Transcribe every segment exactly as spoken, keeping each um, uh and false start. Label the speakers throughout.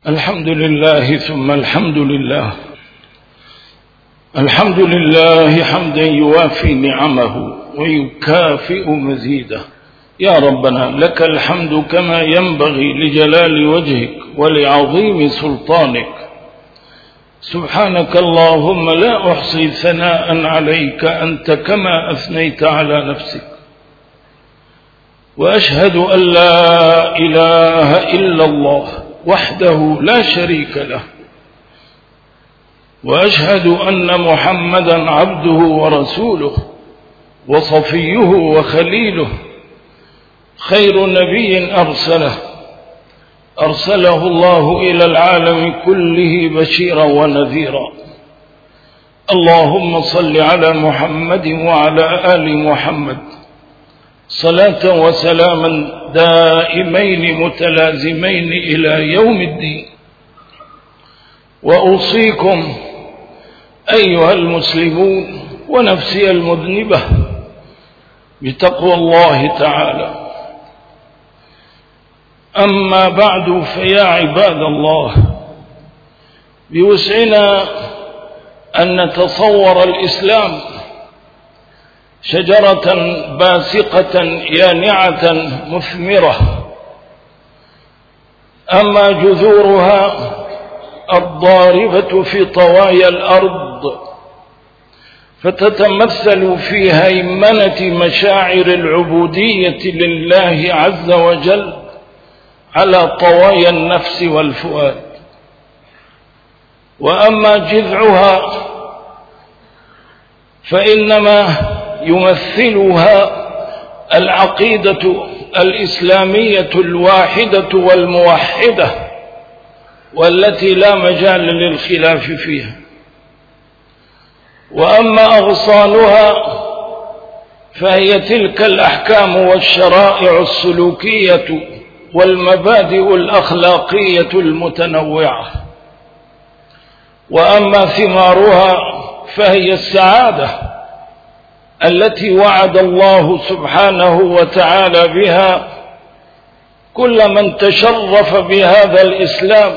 Speaker 1: الحمد لله ثم الحمد لله. الحمد لله حمدا يوافي نعمه ويكافئ مزيده. يا ربنا لك الحمد كما ينبغي لجلال وجهك ولعظيم سلطانك. سبحانك اللهم لا أحصي ثناء عليك أنت كما أثنيت على نفسك. وأشهد أن لا إله إلا الله وحده لا شريك له، وأشهد أن محمدا عبده ورسوله وصفيه وخليله، خير نبي أرسله أرسله الله إلى العالم كله بشيرا ونذيرا. اللهم صل على محمد وعلى آل محمد صلاة وسلاما دائمين متلازمين إلى يوم الدين. وأوصيكم أيها المسلمون ونفسي المذنبة بتقوى الله تعالى. أما بعد، فيا عباد الله، بوسعنا أن نتصور الإسلام شجرة باسقة يانعة مثمرة، أما جذورها الضاربة في طوايا الأرض فتتمثل في هيمنة مشاعر العبودية لله عز وجل على طوايا النفس والفؤاد. وأما جذعها فإنما يمثلها العقيدة الإسلامية الواحدة والموحدة، والتي لا مجال للخلاف فيها. وأما أغصانها فهي تلك الأحكام والشرائع السلوكية والمبادئ الأخلاقية المتنوعة. وأما ثمارها فهي السعادة التي وعد الله سبحانه وتعالى بها كل من تشرف بهذا الإسلام،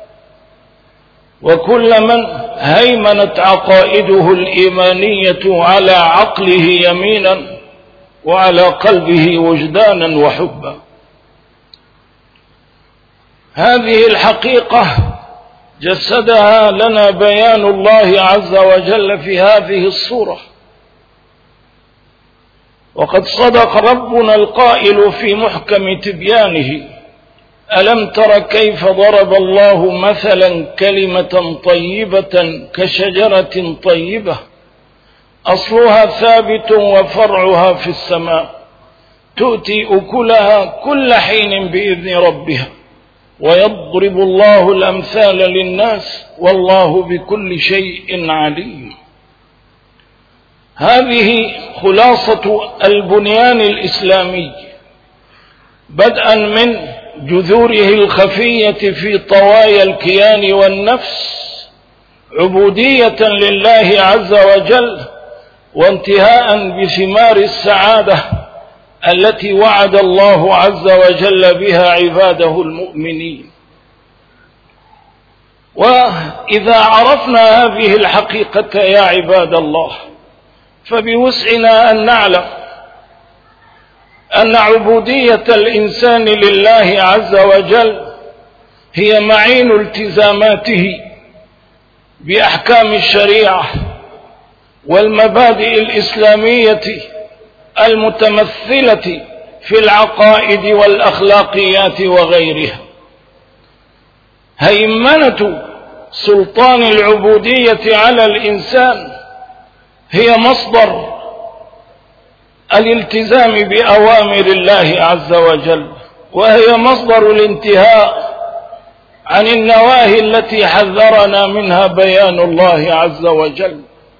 Speaker 1: وكل من هيمنت عقائده الإيمانية على عقله يمينا وعلى قلبه وجدانا وحبا. هذه الحقيقة جسدها لنا بيان الله عز وجل في هذه الصورة. وقد صدق ربنا القائل في محكم تبيانه: ألم تر كيف ضرب الله مثلا كلمة طيبة كشجرة طيبة أصلها ثابت وفرعها في السماء تؤتي أكلها كل حين بإذن ربها ويضرب الله الأمثال للناس والله بكل شيء عليم. هذه خلاصة البنيان الإسلامي، بدءا من جذوره الخفية في طوايا الكيان والنفس عبودية لله عز وجل، وانتهاء بثمار السعادة التي وعد الله عز وجل بها عباده المؤمنين. وإذا عرفنا هذه الحقيقة يا عباد الله، فبوسعنا أن نعلم أن عبودية الإنسان لله عز وجل هي معين التزاماته بأحكام الشريعة والمبادئ الإسلامية المتمثلة في العقائد والأخلاقيات وغيرها. هيمنة سلطان العبودية على الإنسان هي مصدر الالتزام بأوامر الله عز وجل، وهي مصدر الانتهاء عن النواهي التي حذرنا منها بيان الله عز وجل.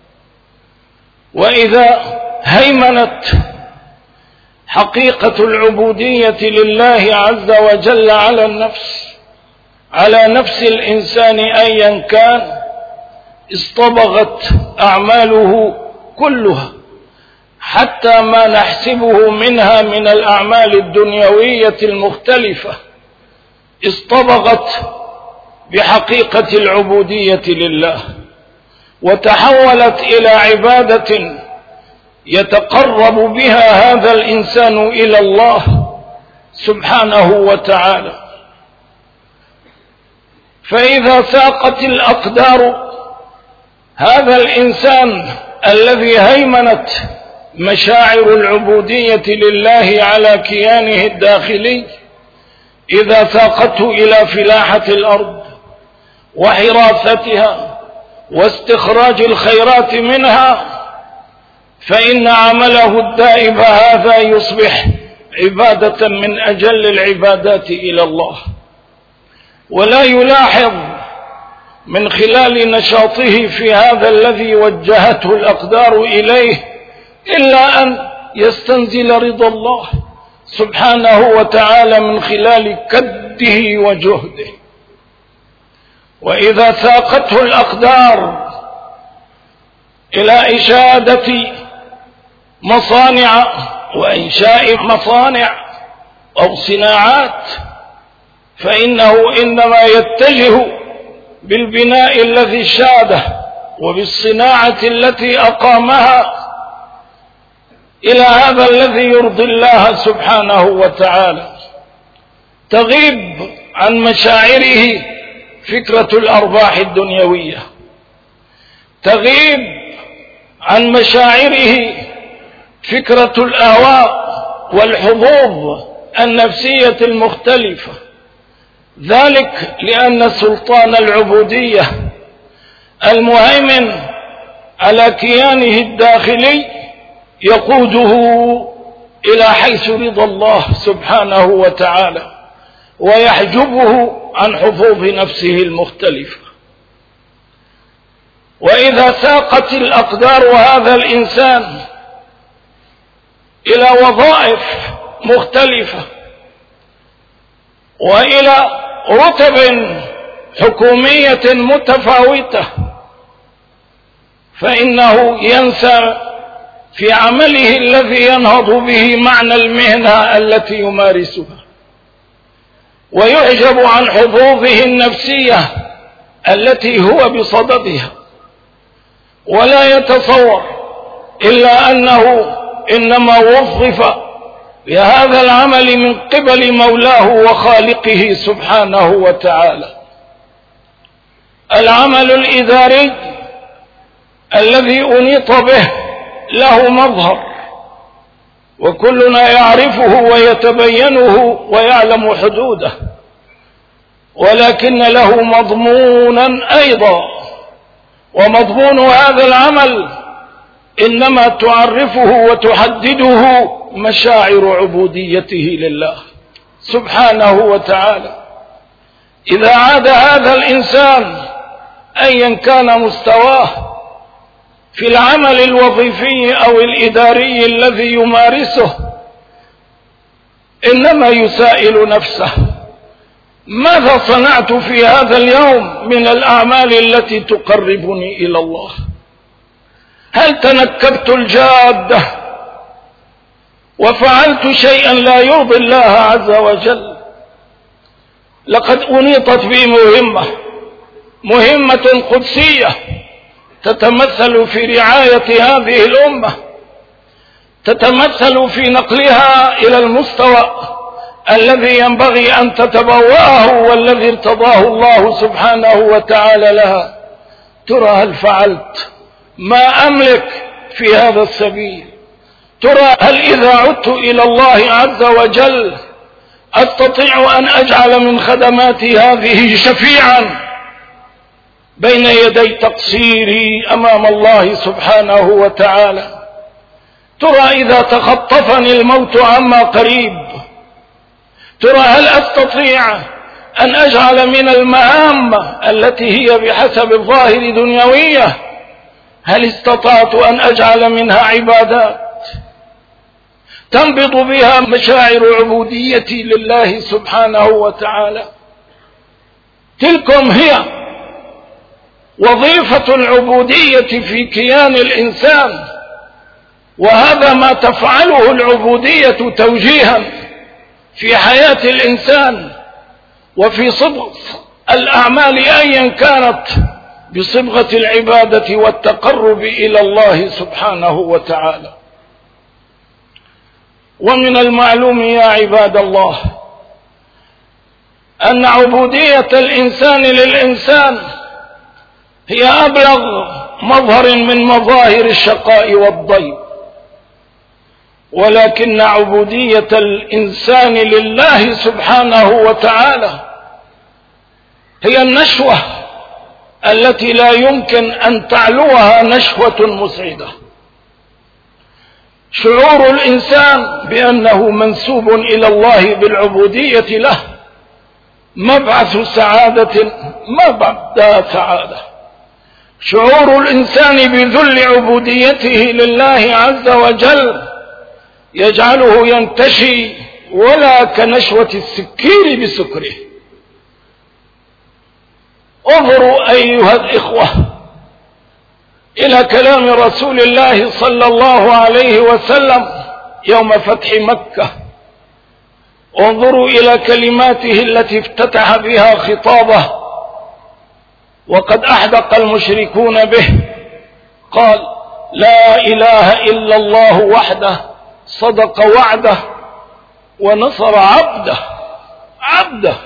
Speaker 1: وإذا هيمنت حقيقة العبودية لله عز وجل على النفس على نفس الإنسان أيا كان، اصطبغت أعماله كلها حتى ما نحسبه منها من الأعمال الدنيوية المختلفة، اصطبغت بحقيقة العبودية لله، وتحولت إلى عبادة يتقرب بها هذا الإنسان إلى الله سبحانه وتعالى. فإذا ساقت الأقدار هذا الإنسان الذي هيمنت مشاعر العبودية لله على كيانه الداخلي، إذا ساقته إلى فلاحة الأرض وحراستها واستخراج الخيرات منها، فإن عمله الدائب هذا يصبح عبادة من أجل العبادات إلى الله، ولا يلاحظ من خلال نشاطه في هذا الذي وجهته الأقدار إليه إلا أن يستنزل رضا الله سبحانه وتعالى من خلال كده وجهده. وإذا ساقته الأقدار إلى إشادة مصانع وإنشاء مصانع أو صناعات، فإنه إنما يتجه بالبناء الذي شاده وبالصناعة التي أقامها إلى هذا الذي يرضي الله سبحانه وتعالى. تغيب عن مشاعره فكرة الأرباح الدنيوية، تغيب عن مشاعره فكرة الأهواء والحظوظ النفسية المختلفة، ذلك لأن سلطان العبودية المهيمن على كيانه الداخلي يقوده إلى حيث رضا الله سبحانه وتعالى، ويحجبه عن حظوظ نفسه المختلفة. وإذا ساقت الأقدار هذا الإنسان إلى وظائف مختلفة وإلى رتب حكومية متفاوتة، فإنه ينسى في عمله الذي ينهض به معنى المهنة التي يمارسها، ويعجب عن حظوظه النفسية التي هو بصددها، ولا يتصور إلا أنه إنما وظف بهذا العمل من قبل مولاه وخالقه سبحانه وتعالى. العمل الإداري الذي أنيط به له مظهر، وكلنا يعرفه ويتبينه ويعلم حدوده، ولكن له مضمونا أيضا، ومضمون هذا العمل إنما تعرفه وتحدده مشاعر عبوديته لله سبحانه وتعالى. إذا عاد هذا الإنسان أيا كان مستواه في العمل الوظيفي أو الإداري الذي يمارسه، إنما يسائل نفسه: ماذا صنعت في هذا اليوم من الأعمال التي تقربني إلى الله؟ هل تنكبت الجادة وفعلت شيئا لا يرضي الله عز وجل؟ لقد أنيطت بي مهمة مهمة قدسية تتمثل في رعاية هذه الأمة، تتمثل في نقلها إلى المستوى الذي ينبغي أن تتبوأه والذي ارتضاه الله سبحانه وتعالى لها. ترى هل فعلت ما أملك في هذا السبيل؟ ترى هل إذا عدت إلى الله عز وجل أستطيع أن أجعل من خدماتي هذه شفيعا بين يدي تقصيري أمام الله سبحانه وتعالى؟ ترى إذا تخطفني الموت عما قريب، ترى هل أستطيع أن أجعل من المهام التي هي بحسب الظاهر دنيوية، هل استطعت أن أجعل منها عبادات تنبض بها مشاعر عبوديتي لله سبحانه وتعالى؟ تلكم هي وظيفة العبودية في كيان الإنسان، وهذا ما تفعله العبودية توجيها في حياة الإنسان وفي صدق الأعمال أيا كانت بصبغة العبادة والتقرب إلى الله سبحانه وتعالى. ومن المعلوم يا عباد الله أن عبودية الإنسان للإنسان هي أبلغ مظهر من مظاهر الشقاء والضيق، ولكن عبودية الإنسان لله سبحانه وتعالى هي النشوة التي لا يمكن أن تعلوها نشوة مسعدة. شعور الإنسان بأنه منسوب إلى الله بالعبودية له مبعث سعادة ما بعد سعادة. شعور الإنسان بذل عبوديته لله عز وجل يجعله ينتشي ولا كنشوة السكير بسكره. انظروا أيها الإخوة إلى كلام رسول الله صلى الله عليه وسلم يوم فتح مكة. انظروا إلى كلماته التي افتتح بها خطابه وقد أحدق المشركون به. قال: لا إله إلا الله وحده صدق وعده ونصر عبده. عبده.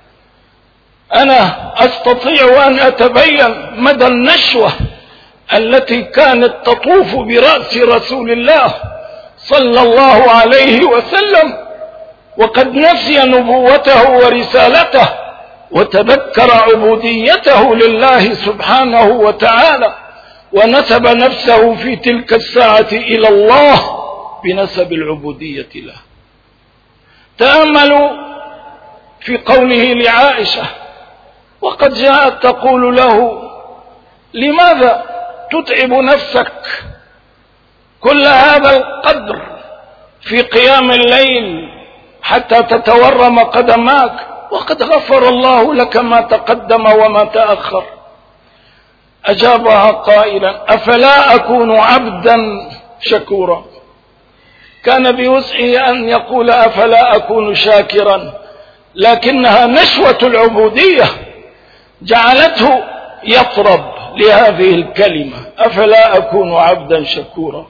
Speaker 1: أنا أستطيع أن أتبين مدى النشوة التي كانت تطوف برأس رسول الله صلى الله عليه وسلم وقد نسي نبوته ورسالته وتذكر عبوديته لله سبحانه وتعالى ونسب نفسه في تلك الساعة إلى الله بنسب العبودية له. تأملوا في قوله لعائشة وقد جاءت تقول له: لماذا تتعب نفسك كل هذا القدر في قيام الليل حتى تتورم قدماك وقد غفر الله لك ما تقدم وما تأخر؟ أجابها قائلا: أفلا أكون عبدا شكورا. كان بوسعه أن يقول أفلا أكون شاكرا، لكنها نشوة العبودية جعلته يطرب لهذه الكلمة: أفلا أكون عبدا شكورا.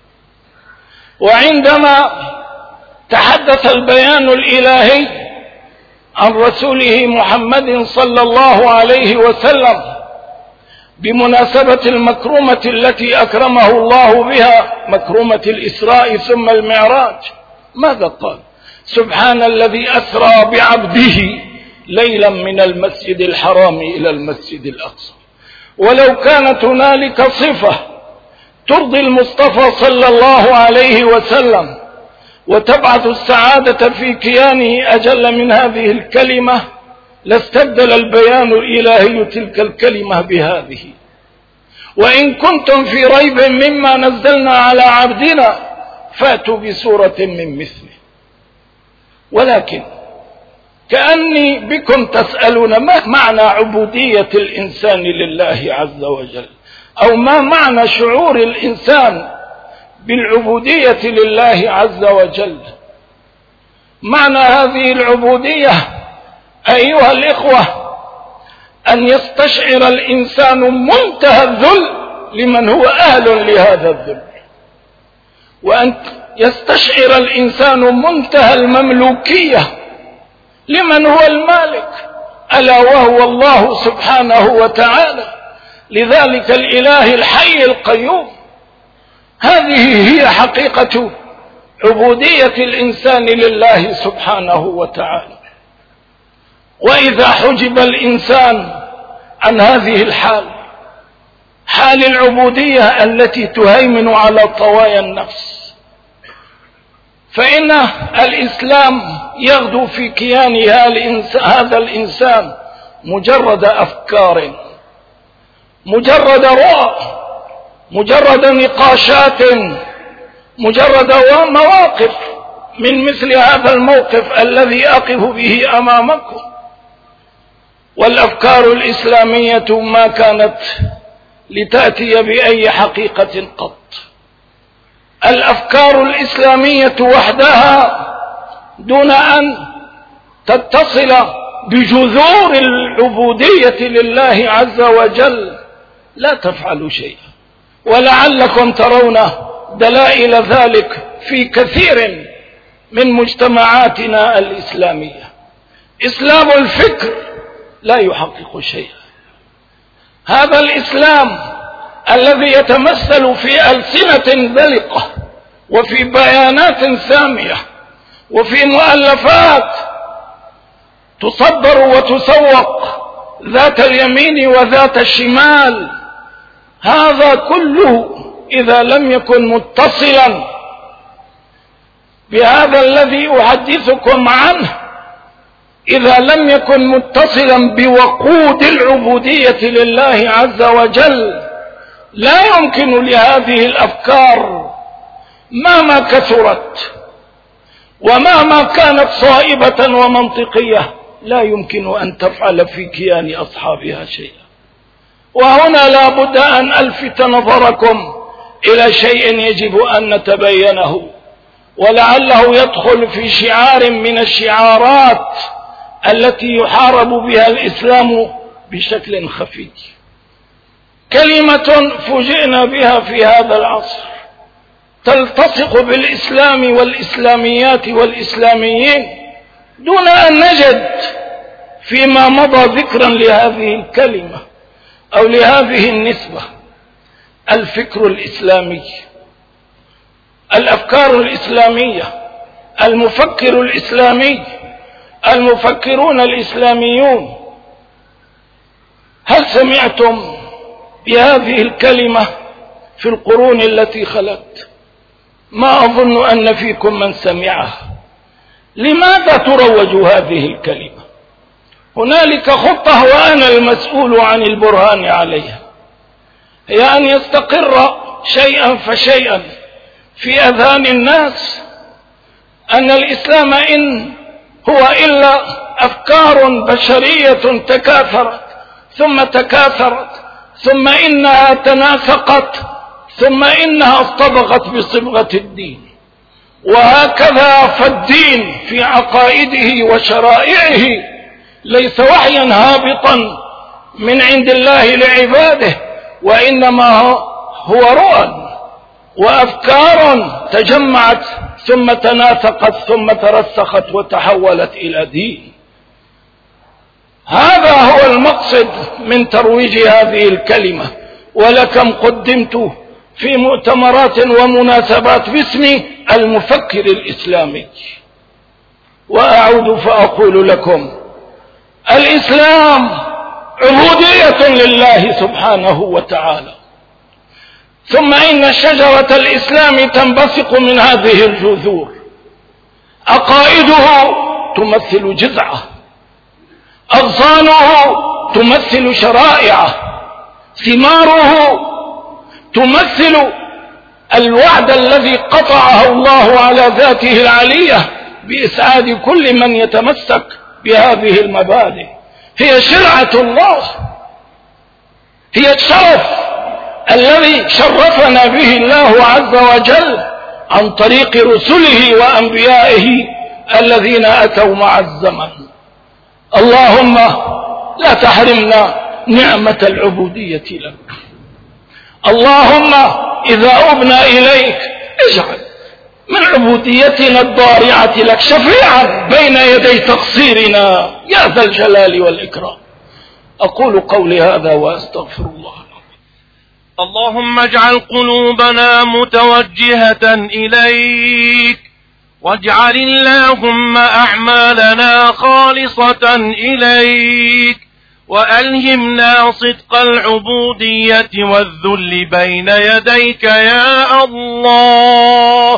Speaker 1: وعندما تحدث البيان الإلهي عن رسوله محمد صلى الله عليه وسلم بمناسبة المكرمة التي أكرمه الله بها، مكرمة الإسراء ثم المعراج، ماذا قال؟ سبحان الذي أسرى بعبده ليلا من المسجد الحرام إلى المسجد الأقصى. ولو كانت هنالك صفة ترضي المصطفى صلى الله عليه وسلم وتبعث السعادة في كيانه أجل من هذه الكلمة لاستبدل البيان الإلهي تلك الكلمة بهذه: وإن كنتم في ريب مما نزلنا على عبدنا فأتوا بسورة من مثله. ولكن كأني بكم تسألون ما معنى عبودية الإنسان لله عز وجل، أو ما معنى شعور الإنسان بالعبودية لله عز وجل. معنى هذه العبودية أيها الإخوة أن يستشعر الإنسان منتهى الذل لمن هو أهل لهذا الذل، وأن يستشعر الإنسان منتهى المملوكية لمن هو المالك، ألا وهو الله سبحانه وتعالى. لذلك الإله الحي القيوم. هذه هي حقيقة عبودية الإنسان لله سبحانه وتعالى. وإذا حجب الإنسان عن هذه الحال، حال العبودية التي تهيمن على طوايا النفس، فإن الإسلام يغدو في كيان هذا الإنسان مجرد أفكار، مجرد رؤى، مجرد نقاشات، مجرد مواقف من مثل هذا الموقف الذي أقف به أمامكم. والأفكار الإسلامية ما كانت لتأتي بأي حقيقة قط. الأفكار الإسلامية وحدها دون أن تتصل بجذور العبودية لله عز وجل لا تفعلوا شيئا. ولعلكم ترون دلائل ذلك في كثير من مجتمعاتنا الإسلامية. إسلام الفكر لا يحقق شيئا. هذا الإسلام الذي يتمثل في ألسنة ذلقة وفي بيانات سامية وفي مؤلفات تصدر وتسوق ذات اليمين وذات الشمال، هذا كله إذا لم يكن متصلا بهذا الذي أحدثكم عنه، إذا لم يكن متصلا بوقود العبودية لله عز وجل، لا يمكن لهذه الأفكار مهما كثرت ومهما كانت صائبة ومنطقية لا يمكن أن تفعل في كيان أصحابها شيئا. وهنا لا بد أن ألفت نظركم إلى شيء يجب أن نتبينه، ولعله يدخل في شعار من الشعارات التي يحارب بها الإسلام بشكل خفي. كلمة فوجئنا بها في هذا العصر تلتصق بالإسلام والإسلاميات والإسلاميين دون أن نجد فيما مضى ذكرا لهذه الكلمة أو لهذه النسبة: الفكر الإسلامي، الأفكار الإسلامية، المفكر الإسلامي، المفكرون الإسلاميون. هل سمعتم بهذه الكلمة في القرون التي خلت؟ ما أظن أن فيكم من سمعها. لماذا تروج هذه الكلمة؟ هنالك خطة وأنا المسؤول عن البرهان عليها، هي أن يستقر شيئا فشيئا في أذهان الناس أن الإسلام إن هو إلا أفكار بشرية تكاثرت ثم تكاثرت ثم إنها تناسقت ثم إنها اصطبغت بصبغة الدين. وهكذا فالدين في عقائده وشرائعه ليس وحيا هابطا من عند الله لعباده، وإنما هو رؤى وأفكار تجمعت ثم تناسقت ثم ترسخت وتحولت إلى دين. هذا هو المقصد من ترويج هذه الكلمة. ولكم قدمت في مؤتمرات ومناسبات باسم المفكر الإسلامي. وأعود فأقول لكم: الإسلام عبودية لله سبحانه وتعالى، ثم إن شجرة الإسلام تنبثق من هذه الجذور. عقائده تمثل جذعه، أغصانه تمثل شرائعه، ثماره تمثل الوعد الذي قطعه الله على ذاته العلية بإسعاد كل من يتمسك بهذه المبادئ. هي شرعة الله، هي الشرف الذي شرفنا به الله عز وجل عن طريق رسله وأنبيائه الذين أتوا مع الزمن. اللهم لا تحرمنا نعمة العبودية لك. اللهم إذا أبنا إليك اجعل من عبوديتنا الضارعة لك شفيعا بين يدي تقصيرنا يا ذا الجلال والإكرام. أقول قولي هذا وأستغفر الله.
Speaker 2: اللهم اجعل قلوبنا متوجهة إليك، واجعل اللهم أعمالنا خالصة إليك، وألهمنا صدق العبودية والذل بين يديك يا الله.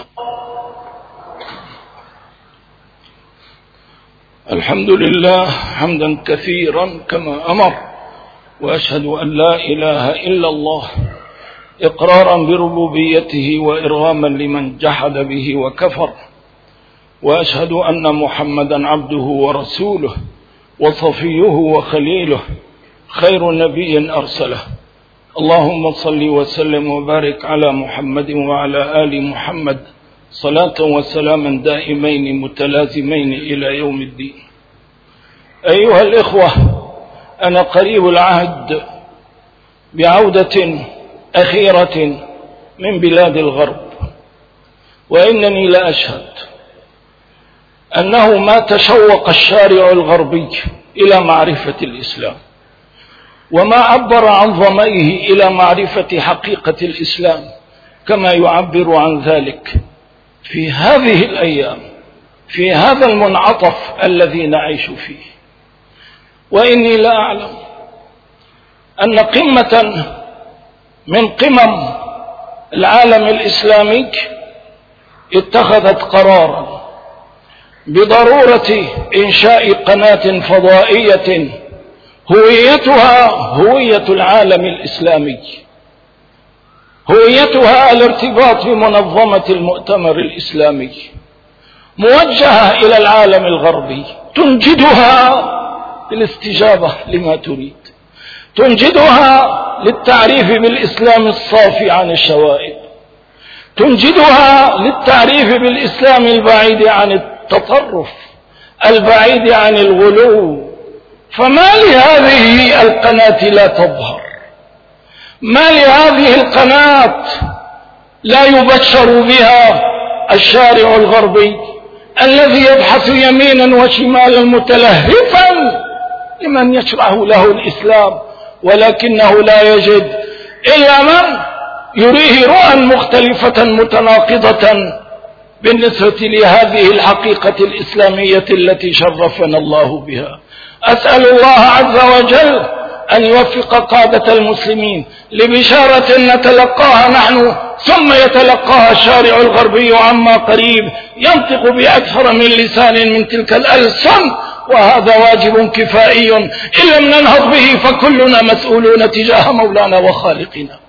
Speaker 1: الحمد لله حمدا كثيرا كما أمر، وأشهد أن لا إله إلا الله إقرارا بربوبيته وإرغاما لمن جحد به وكفر، وأشهد أن محمدا عبده ورسوله وصفيه وخليله خير نبي أرسله. اللهم صل وسلم وبارك على محمد وعلى آل محمد صلاة وسلاما دائمين متلازمين إلى يوم الدين. أيها الإخوة، أنا قريب العهد بعودة أخيرة من بلاد الغرب، وإنني لأشهد أنه ما تشوق الشارع الغربي إلى معرفة الإسلام، وما عبر عن ظمئه إلى معرفة حقيقة الإسلام كما يعبر عن ذلك في هذه الأيام، في هذا المنعطف الذي نعيش فيه. وإني لا أعلم أن قمة من قمم العالم الإسلامي اتخذت قرارا بضرورة إنشاء قناة فضائية هويتها هوية العالم الإسلامي، هويتها الارتباط بمنظمة المؤتمر الإسلامي، موجهة إلى العالم الغربي، تنجدها بالاستجابة لما تريد، تنجدها للتعريف بالإسلام الصافي عن الشوائب، تنجدها للتعريف بالإسلام البعيد عن التطرف، البعيد عن الغلو. فما لهذه القناة لا تظهر؟ ما لهذه القناة لا يبشر بها الشارع الغربي الذي يبحث يمينا وشمالا متلهفا لمن يشرح له الإسلام، ولكنه لا يجد إلا من يريه رؤى مختلفة متناقضة بالنسبة لهذه الحقيقة الإسلامية التي شرفنا الله بها. أسأل الله عز وجل أن يوفق قادة المسلمين لبشارة نتلقاها نحن ثم يتلقاها الشارع الغربي عما قريب، ينطق بأكثر من لسان من تلك الألسن، وهذا واجب كفائي إن لم ننهض به فكلنا مسؤولون تجاه مولانا وخالقنا.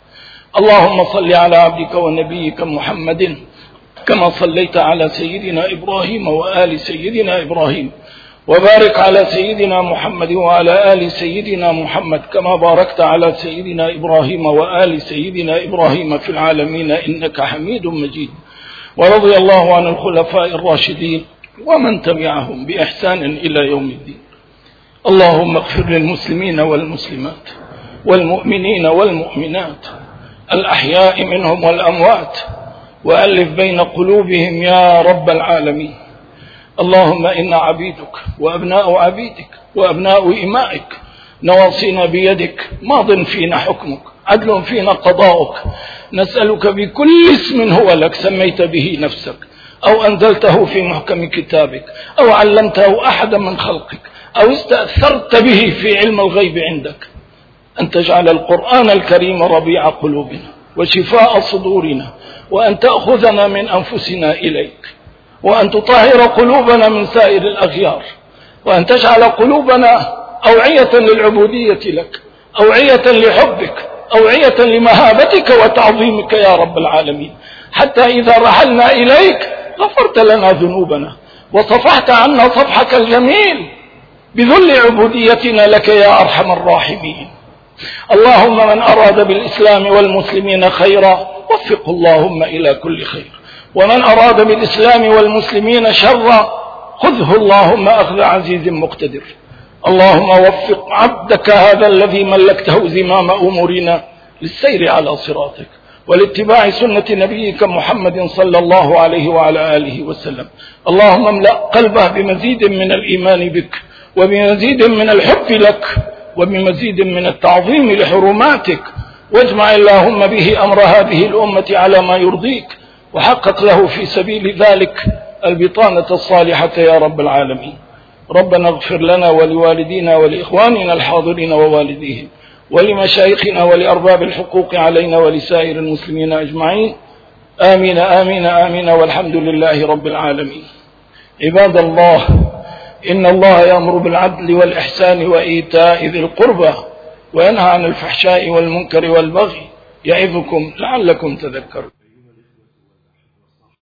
Speaker 1: اللهم صل على عبدك ونبيك محمد كما صليت على سيدنا إبراهيم وآل سيدنا إبراهيم، وبارك على سيدنا محمد وعلى آل سيدنا محمد كما باركت على سيدنا إبراهيم وآل سيدنا إبراهيم في العالمين إنك حميد مجيد. ورضي الله عن الخلفاء الراشدين ومن تبعهم بإحسان إلى يوم الدين. اللهم اغفر للمسلمين والمسلمات والمؤمنين والمؤمنات الأحياء منهم والأموات، وألف بين قلوبهم يا رب العالمين. اللهم إنا عبيدك وأبناء عبيدك وأبناء إمائك، نواصينا بيدك، ماض فينا حكمك، عدل فينا قضاؤك، نسألك بكل اسم هو لك سميت به نفسك أو أنزلته في محكم كتابك أو علمته أحدا من خلقك أو استأثرت به في علم الغيب عندك، أن تجعل القرآن الكريم ربيع قلوبنا وشفاء صدورنا، وأن تأخذنا من أنفسنا إليك، وأن تطهر قلوبنا من سائر الأغيار، وأن تجعل قلوبنا أوعية للعبودية لك، أوعية لحبك، أوعية لمهابتك وتعظيمك يا رب العالمين، حتى إذا رحلنا إليك غفرت لنا ذنوبنا وصفحت عنا صفحك الجميل بذل عبوديتنا لك يا أرحم الراحمين. اللهم من أراد بالإسلام والمسلمين خيرا وفقه اللهم إلى كل خير، ومن أراد بالإسلام والمسلمين شرا خذه اللهم أخذ عزيز مقتدر. اللهم وفق عبدك هذا الذي ملكته زمام أمورنا للسير على صراطك ولاتباع سنة نبيك محمد صلى الله عليه وعلى آله وسلم. اللهم املأ قلبه بمزيد من الإيمان بك وبمزيد من الحب لك وبمزيد من التعظيم لحرماتك، واجمع اللهم به أمر هذه الأمة على ما يرضيك، وحقق له في سبيل ذلك البطانة الصالحة يا رب العالمين. ربنا اغفر لنا ولوالدينا ولإخواننا الحاضرين ووالديهم ولمشايخنا ولأرباب الحقوق علينا ولسائر المسلمين أجمعين. آمين آمين آمين، والحمد لله رب العالمين. عباد الله، إن الله يأمر بالعدل والإحسان وإيتاء ذي القربى وينهى عن الفحشاء والمنكر والبغي، يعظكم لعلكم تذكرون.